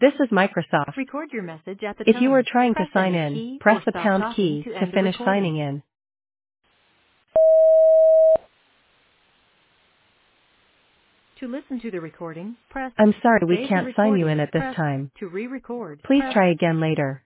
This is Microsoft. Record your message at the If you tone. are trying to Press sign any in, key press or the stop pound talking key to to end the finish recording. signing in. To listen to the recording, press I'm sorry we Save the can't sign you in recording. at this Press time. to re-record. Please Press try again later.